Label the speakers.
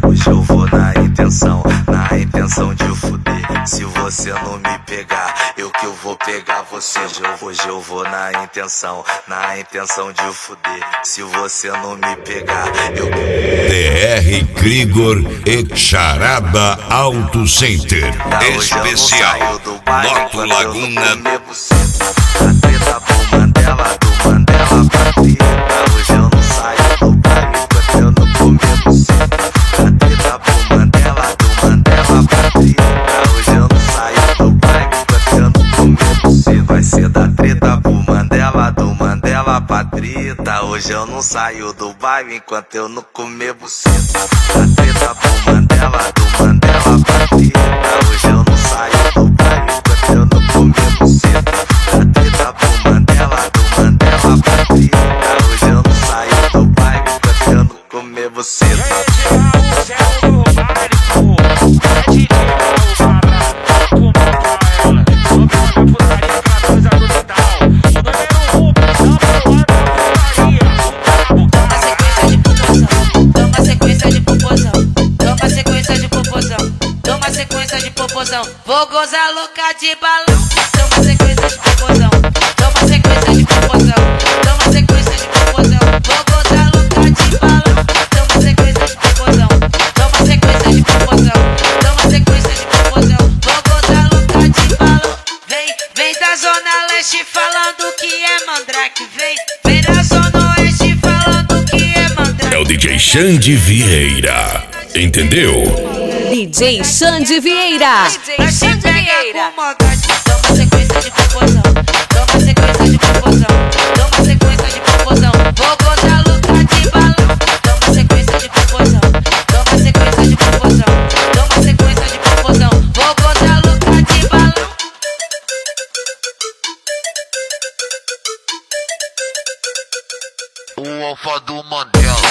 Speaker 1: Hoje eu vou na intenção de fuder. Se você não me pegar, eu que eu vou pegar você. Hoje eu vou na intenção de fuder. Se você não me pegar, eu que...
Speaker 2: DR Krigor e Charada Auto Center. Especial Moto Laguna.
Speaker 1: A treta pro Mandela, do Mandela pra treta. Hoje eu não saio do baile enquanto eu não comer buceta. A treta pro Mandela, do Mandela pra treta. Hoje eu não saio do baile enquanto eu não comer buceta. Vai ser da treta pro Mandela, do Mandela pra treta. Hoje eu não saio do baile enquanto eu não comer buceta. A treta pro Mandela, do Mandela pra treta. Hoje eu não saio do baile enquanto eu não comer buceta. A treta pro Mandela, do Mandela pra treta. Hoje eu não saio do baile enquanto eu não comer buceta.
Speaker 3: Vou gozar louca de balão. Toma sequência de popozão. Toma sequência de popozão. Toma sequência de popozão. Vou gozar louca de balão. Toma sequência de popozão. Toma sequência de popozão. Toma sequência de popozão. Vou gozar louca de balão. Vem da zona leste falando que é mandrake. Vem da zona oeste falando que é mandrake.
Speaker 2: É o DJ Xande Vieira. Entendeu?
Speaker 4: DJ Xande Vieira. DJ Xande Vieira.
Speaker 3: Toma sequência de popozão. Toma sequência de popozão. Toma sequência de popozão. Vou gozar louca de balão. Toma sequência de popozão. Toma sequência de popozão. Toma sequência de popozão. Vou gozar louca de balão.
Speaker 1: O alfa do Mandela.